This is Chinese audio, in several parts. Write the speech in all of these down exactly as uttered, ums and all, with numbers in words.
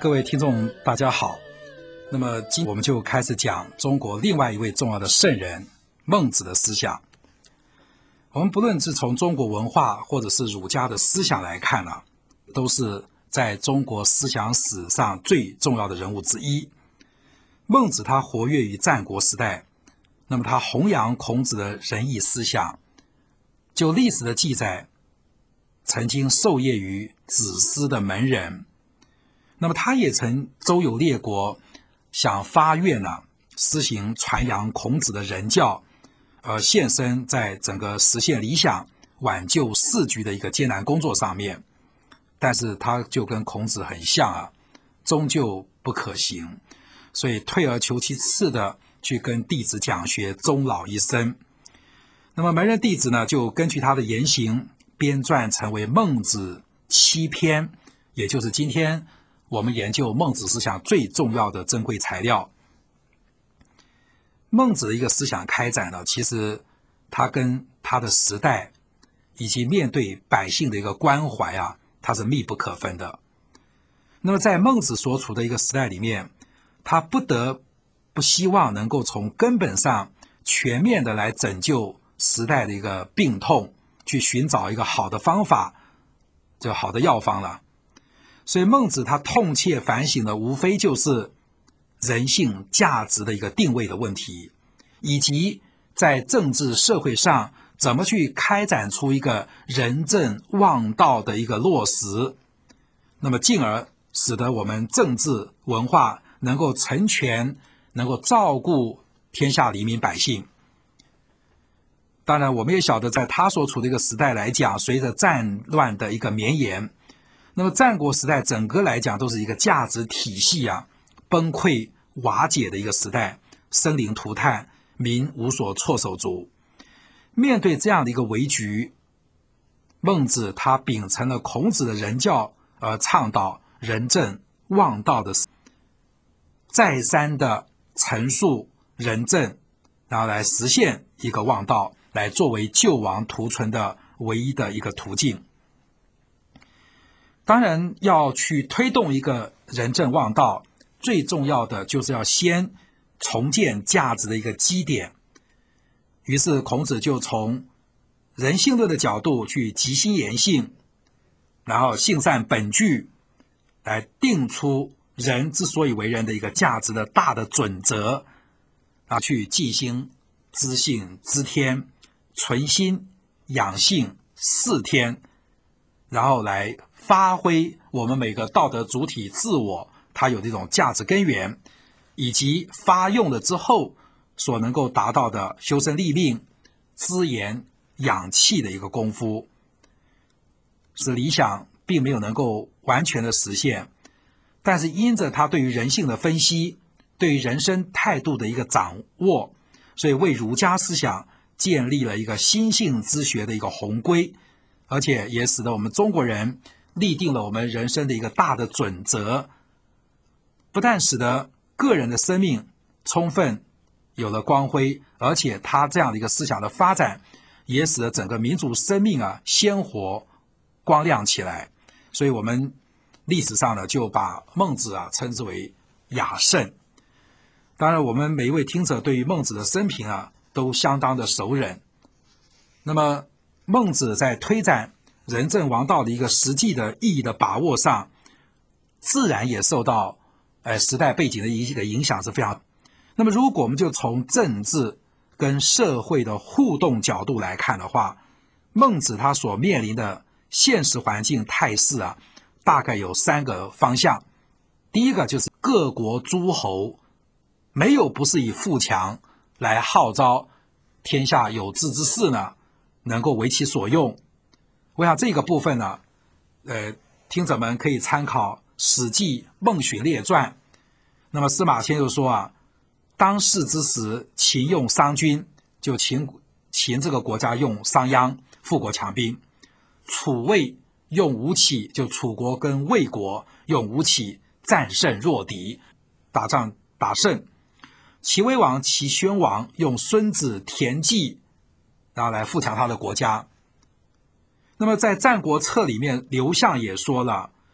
各位听众大家好，那么今我们就开始讲中国另外一位重要的圣人孟子的思想。我们不论是从中国文化或者是儒家的思想来看呢、啊，都是在中国思想史上最重要的人物之一。孟子他活跃于战国时代，那么他弘扬孔子的仁义思想，就历史的记载曾经授业于子思的门人，那么他也曾周游列国，想发愿呢、啊，施行传扬孔子的仁教，而献身在整个实现理想、挽救世局的一个艰难工作上面。但是他就跟孔子很像啊，终究不可行，所以退而求其次的去跟弟子讲学，终老一生。那么门人弟子呢，就根据他的言行编撰成为孟子七篇，也就是今天我们研究孟子思想最重要的珍贵材料。孟子的一个思想开展呢，其实他跟他的时代以及面对百姓的一个关怀啊，它是密不可分的。那么在孟子所处的一个时代里面，他不得不希望能够从根本上全面的来拯救时代的一个病痛，去寻找一个好的方法，就好的药方了。所以孟子他痛切反省的无非就是人性价值的一个定位的问题，以及在政治社会上怎么去开展出一个仁政望道的一个落实，那么进而使得我们政治文化能够成全，能够照顾天下黎民百姓。当然我们也晓得，在他所处的一个时代来讲，随着战乱的一个绵延，那么战国时代整个来讲都是一个价值体系啊崩溃瓦解的一个时代，生灵涂炭，民无所措手足。面对这样的一个危局，孟子他秉承了孔子的仁教，而倡导仁政望道的，再三的陈述仁政，然后来实现一个望道，来作为救亡图存的唯一的一个途径。当然要去推动一个仁政望道，最重要的就是要先重建价值的一个基点。于是孔子就从人性论的角度去极心言性，然后性善本具，来定出人之所以为人的一个价值的大的准则，啊，去济心、知性、知天、存心、养性、事天，然后来发挥我们每个道德主体自我它有这种价值根源，以及发用了之后所能够达到的修身立命、滋言养气的一个功夫。是理想并没有能够完全的实现，但是因着他对于人性的分析，对于人生态度的一个掌握，所以为儒家思想建立了一个心性之学的一个宏规，而且也使得我们中国人立定了我们人生的一个大的准则，不但使得个人的生命充分有了光辉，而且他这样的一个思想的发展，也使得整个民族生命啊鲜活光亮起来。所以我们历史上呢就把孟子啊称之为雅圣。当然我们每一位听者对于孟子的生平啊都相当的熟稔。那么孟子在推展仁政王道的一个实际的意义的把握上，自然也受到呃时代背景的一个影响是非常。那么如果我们就从政治跟社会的互动角度来看的话，孟子他所面临的现实环境态势啊，大概有三个方向。第一个就是各国诸侯没有不是以富强来号召天下有志之士呢能够为其所用。我想这个部分呢，呃，听者们可以参考《史记·孟荀列传》。那么司马迁就说啊，当世之时，秦用商君，就秦秦这个国家用商鞅，富国强兵；楚魏用吴起，就楚国跟魏国用吴起战胜弱敌，打仗打胜。齐威王、齐宣王用孙子田忌，然后来富强他的国家。那么在《战国策》里面，刘向也说了，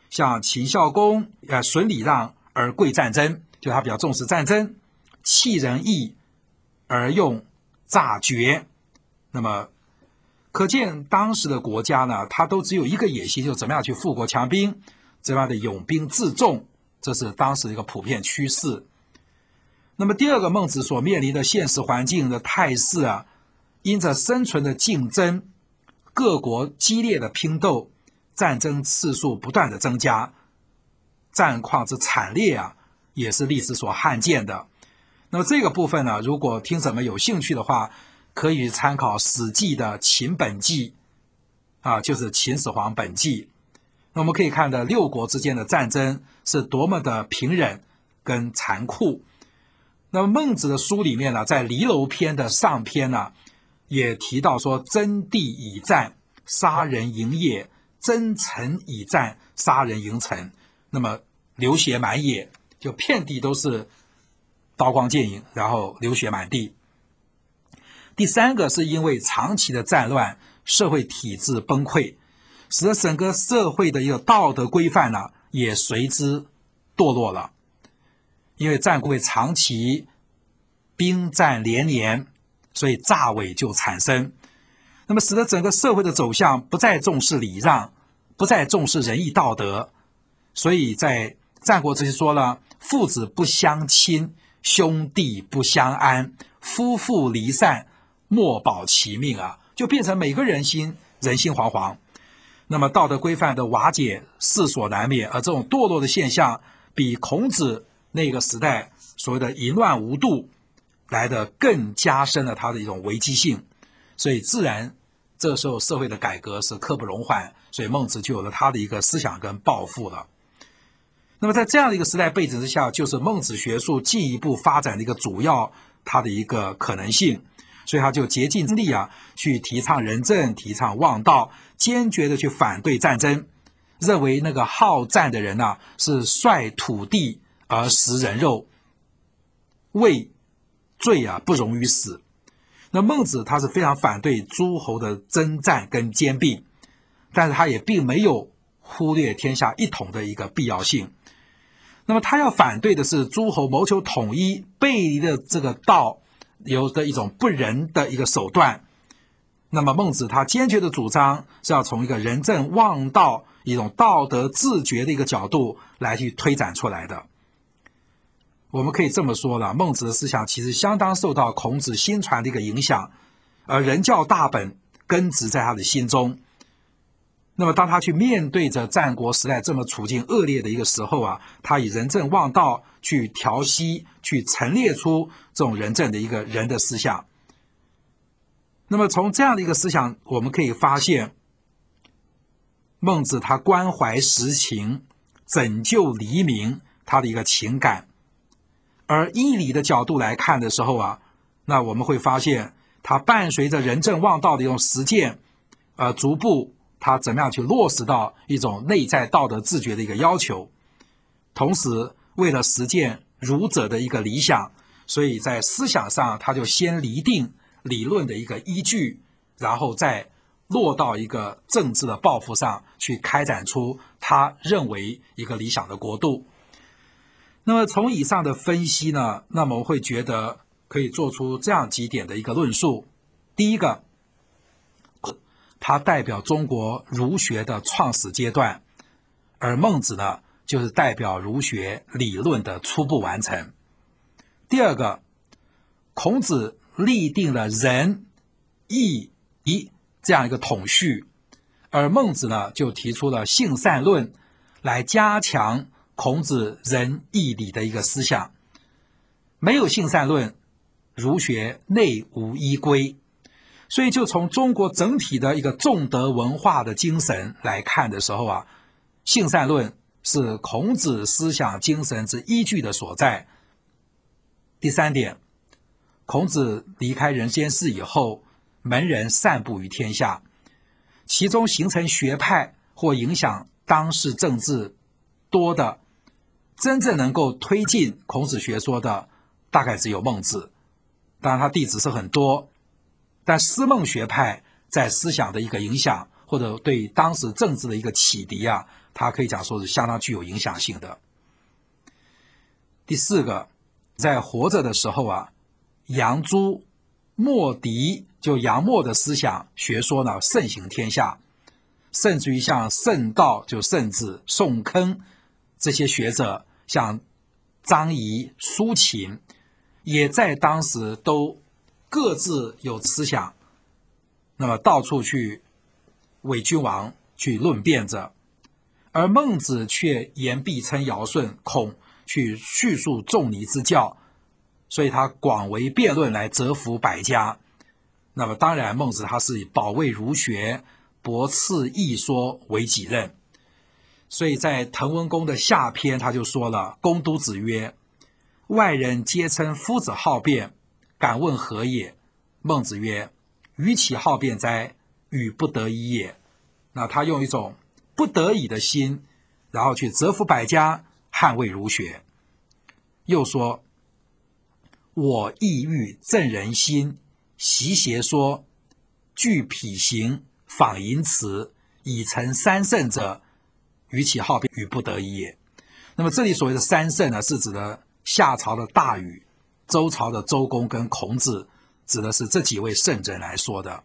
像秦孝公呃损礼让而贵战争，就他比较重视战争，弃仁义而用诈决。那么可见当时的国家呢，他都只有一个野心，就是怎么样去富国强兵，怎么样的拥兵自重，这是当时的一个普遍趋势。那么第二个，孟子所面临的现实环境的态势啊，因着生存的竞争，各国激烈的拼斗，战争次数不断的增加，战况之惨烈啊，也是历史所罕见的。那么这个部分呢，如果听者们有兴趣的话，可以参考《史记》的秦本纪啊，就是秦始皇本纪。那我们可以看到六国之间的战争是多么的平忍跟残酷。那么孟子的书里面呢，在离楼篇的上篇呢，也提到说，征地以战，杀人营业；征城以战，杀人营城。那么流血满野，就遍地都是刀光剑影，然后流血满地。第三个是因为长期的战乱，社会体制崩溃，使得整个社会的一个道德规范呢，也随之堕落了。因为战国长期兵战连连，所以诈伪就产生，那么使得整个社会的走向不再重视礼让，不再重视仁义道德。所以在战国时期说了，父子不相亲，兄弟不相安，夫妇离散，莫保其命啊，就变成每个人心人心惶惶。那么道德规范的瓦解势所难免，而这种堕落的现象比孔子那个时代所谓的淫乱无度来得更加深了它的一种危机性，所以自然这个时候社会的改革是刻不容缓，所以孟子就有了他的一个思想跟抱负了。那么在这样的一个时代背景之下，就是孟子学术进一步发展的一个主要它的一个可能性，所以他就竭尽力啊，去提倡仁政，提倡望道，坚决的去反对战争，认为那个好战的人呢、啊、是率土地而食人肉，畏罪啊不容于死。那孟子他是非常反对诸侯的征战跟兼并，但是他也并没有忽略天下一统的一个必要性。那么他要反对的是诸侯谋求统一背离的这个道有的一种不仁的一个手段。那么孟子他坚决的主张是要从一个仁政望道一种道德自觉的一个角度来去推展出来的。我们可以这么说了，孟子的思想其实相当受到孔子新传的一个影响，而仁教大本根植在他的心中。那么当他去面对着战国时代这么处境恶劣的一个时候啊，他以仁政望道去调息，去陈列出这种仁政的一个人的思想。那么从这样的一个思想，我们可以发现，孟子他关怀实情，拯救黎民，他的一个情感。而依礼的角度来看的时候啊，那我们会发现，他伴随着仁政望道的一种实践，呃，逐步他怎么样去落实到一种内在道德自觉的一个要求。同时为了实践儒者的一个理想，所以在思想上他就先厘定理论的一个依据，然后再落到一个政治的抱负上去开展出他认为一个理想的国度。那么从以上的分析呢，那么我们会觉得可以做出这样几点的一个论述。第一个，它代表中国儒学的创始阶段，而孟子呢，就是代表儒学理论的初步完成。第二个，孔子立定了仁、义、礼这样一个统序，而孟子呢，就提出了性善论，来加强孔子仁义礼的一个思想。没有性善论，儒学内无依归。所以就从中国整体的一个重德文化的精神来看的时候啊，性善论是孔子思想精神之依据的所在。第三点，孔子离开人间世以后，门人散布于天下，其中形成学派或影响当世政治多的，真正能够推进孔子学说的大概只有孟子，当然他弟子是很多，但思孟学派在思想的一个影响或者对当时政治的一个启迪啊， 它可以讲说是相当具有影响性的。第四个，在活着的时候啊，杨朱、墨翟就杨墨的思想学说呢盛行天下，甚至于像圣道就圣子、宋坑这些学者，像张仪、苏秦，也在当时都各自有思想，那么到处去为君王去论辩着，而孟子却言必称尧舜，恐去叙述仲尼之教，所以他广为辩论来折服百家。那么当然孟子他是以保卫儒学、驳斥异说为己任，所以在滕文公的下篇他就说了，公都子曰：外人皆称夫子好辩，敢问何也？孟子曰：与其好辩哉，与不得已也。那他用一种不得已的心，然后去折服百家，捍卫儒学。又说：我意欲正人心，习邪说，具否行，仿淫辞，以成三圣者，与其好辩，与不得已也。那么这里所谓的三圣呢，是指的夏朝的大禹、周朝的周公跟孔子，指的是这几位圣人来说的。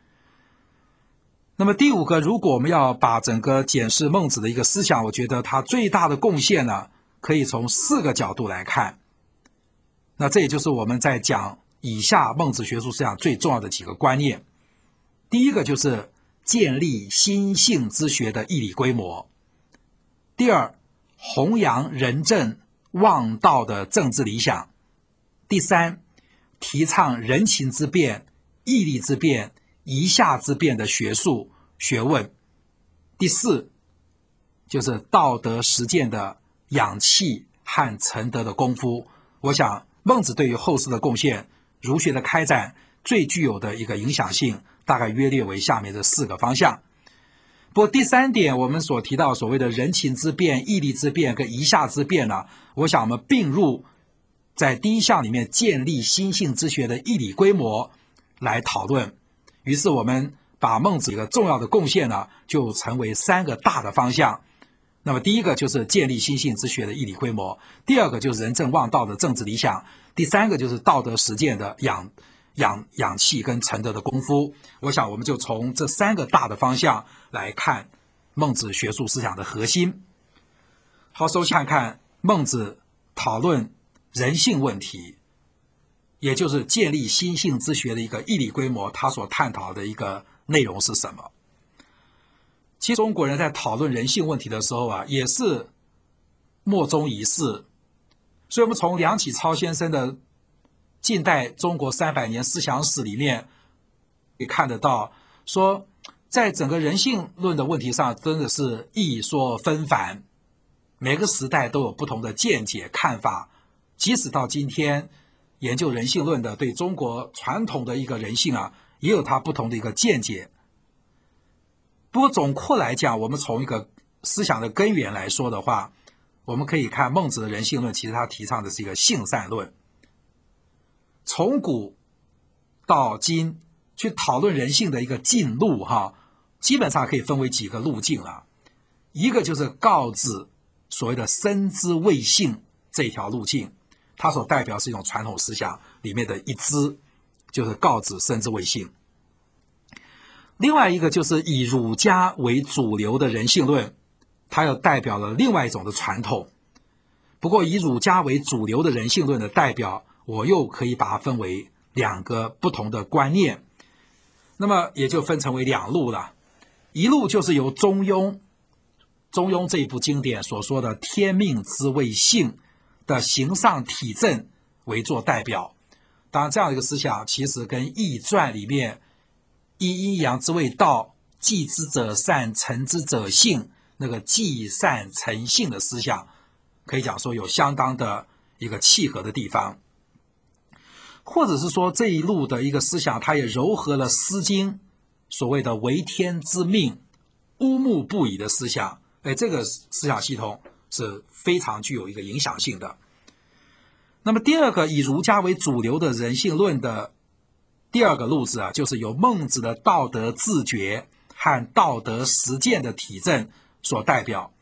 那么第五个，如果我们要把整个检视孟子的一个思想，我觉得他最大的贡献呢，可以从四个角度来看。那这也就是我们在讲以下孟子学术思想最重要的几个观念。第一个就是建立心性之学的义理规模。第二，弘扬仁政望道的政治理想。第三，提倡人情之辩、义理之辩、夷夏之辩的学术学问。第四，就是道德实践的养气和成德的功夫。我想孟子对于后世的贡献，儒学的开展最具有的一个影响性，大概约略为下面这四个方向。不过第三点，我们所提到所谓的人情之辩、义理之辩跟夷夏之辩呢，我想我们并入在第一项里面建立心性之学的义理规模来讨论。于是我们把孟子一个重要的贡献呢，就成为三个大的方向。那么第一个就是建立心性之学的义理规模，第二个就是仁政望道的政治理想，第三个就是道德实践的养养养气跟成德的功夫。我想我们就从这三个大的方向来看孟子学术思想的核心。好，首先看看孟子讨论人性问题，也就是建立心性之学的一个义理规模，他所探讨的一个内容是什么？其实中国人在讨论人性问题的时候啊，也是莫衷一是。所以我们从梁启超先生的近代中国三百年思想史里面可以看得到，说在整个人性论的问题上真的是异说纷繁，每个时代都有不同的见解看法。即使到今天研究人性论的对中国传统的一个人性啊，也有它不同的一个见解。不过总括来讲，我们从一个思想的根源来说的话，我们可以看孟子的人性论，其实他提倡的是一个性善论。从古到今去讨论人性的一个进路哈，基本上可以分为几个路径啊。一个就是告子所谓的生之谓性这一条路径，它所代表是一种传统思想里面的一支，就是告子生之谓性。另外一个就是以儒家为主流的人性论，它又代表了另外一种的传统。不过以儒家为主流的人性论的代表，我又可以把它分为两个不同的观念，那么也就分成为两路了。一路就是由中庸中庸这一部经典所说的天命之谓性的形上体正为做代表。当然这样的一个思想其实跟易传里面一阴阳之谓道，继之者善，成之者性，那个继善成性的思想，可以讲说有相当的一个契合的地方。或者是说这一路的一个思想，它也糅合了《诗经》所谓的为天之命，乌木不已的思想。哎，这个思想系统是非常具有一个影响性的。那么第二个以儒家为主流的人性论的第二个路子啊，就是由孟子的道德自觉和道德实践的体证所代表。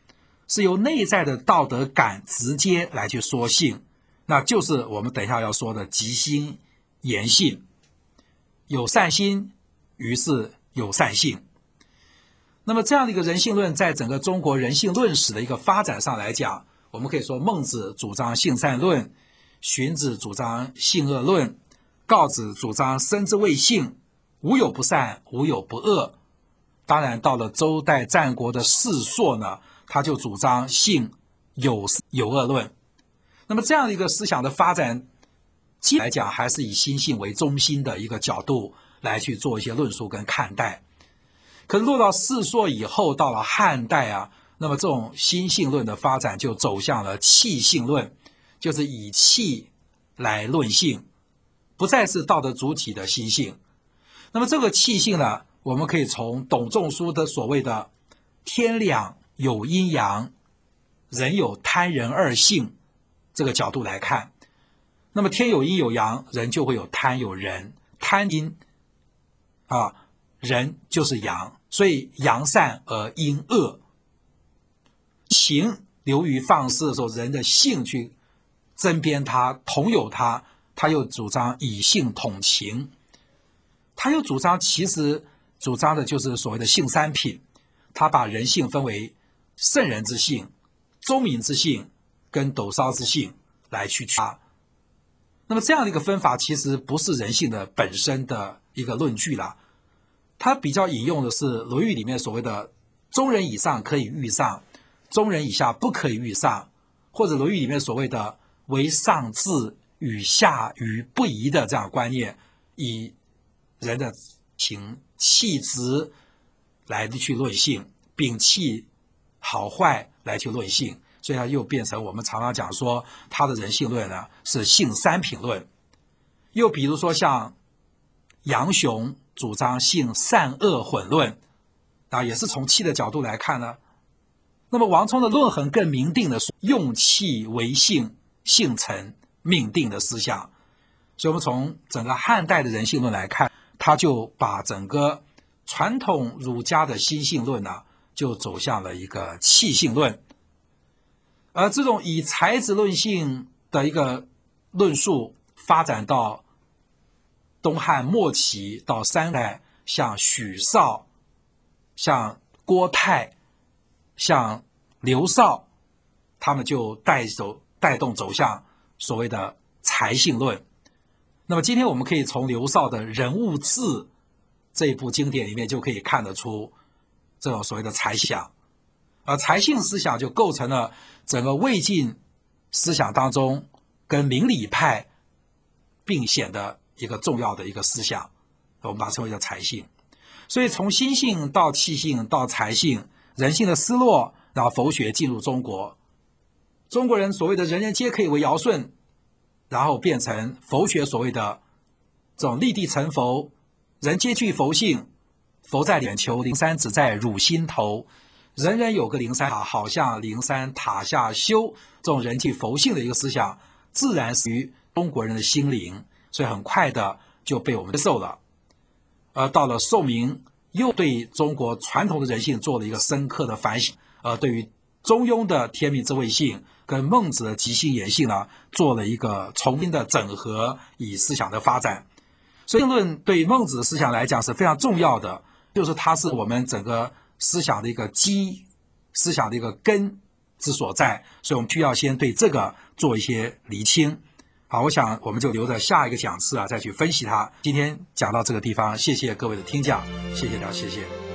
是由内在的道德感直接来去说性，那就是我们等一下要说的即心言性。有善心，于是有善性。那么这样的一个人性论，在整个中国人性论史的一个发展上来讲，我们可以说孟子主张性善论，荀子主张性恶论，告子主张生之谓性，无有不善，无有不恶。当然到了周代战国的士硕呢，他就主张性有有恶论。那么这样的一个思想的发展，来讲还是以心性为中心的一个角度来去做一些论述跟看待。可是落到士硕以后，到了汉代啊，那么这种心性论的发展就走向了气性论，就是以气来论性，不再是道德主体的心性。那么这个气性呢，我们可以从董仲舒的所谓的天两有阴阳，人有贪人二性这个角度来看。那么天有阴有阳，人就会有贪有仁，贪阴啊，人就是阳，所以阳善而阴恶。情流于放肆的时候，人的性去争辩它，统有它，他又主张以性统情。他又主张，其实主张的就是所谓的性三品，他把人性分为圣人之性、忠民之性跟斗烧之性来去区分。那么这样的一个分法，其实不是人性的本身的一个论据啦。他比较引用的是《论语》里面所谓的中人以上可以欲上，中人以下不可以欲上，或者《论语》里面所谓的为上智与下愚不移的这样的观念，以人的情气质来去论性，摒弃好坏来去论性，所以它又变成我们常常讲说他的人性论呢是性三品论。又比如说像杨雄主张性善恶混论啊，也是从气的角度来看呢。那么王充的论衡更明定的是用气为性，性成命定的思想。所以我们从整个汉代的人性论来看，他就把整个传统儒家的心性论呢、啊，就走向了一个气性论。而这种以才子论性的一个论述发展到东汉末期到三代，像许绍、像郭泰、像刘绍，他们就带走带动走向所谓的才性论。那么今天我们可以从刘绍的《人物志》这一部经典里面就可以看得出这种所谓的才想，而才性思想就构成了整个魏晋思想当中跟明理派并显的一个重要的一个思想，我们把它称为叫才性。所以从心性到气性到才性，人性的失落，然后佛学进入中国，中国人所谓的人人皆可以为尧舜，然后变成佛学所谓的这种立地成佛，人皆具佛性，佛在眼求，灵山只在汝心头，人人有个灵山塔，好像灵山塔下修，这种人具佛性的一个思想，自然是于中国人的心灵，所以很快的就被我们接受了。而到了宋明，又对中国传统的人性做了一个深刻的反省，呃，对于中庸的天命之谓性跟孟子的即心言性呢，做了一个重新的整合，以思想的发展。所以论对孟子的思想来讲是非常重要的，就是它是我们整个思想的一个基，思想的一个根之所在，所以我们需要先对这个做一些厘清。好，我想我们就留着下一个讲次啊，再去分析它。今天讲到这个地方，谢谢各位的听讲，谢谢大家，谢谢。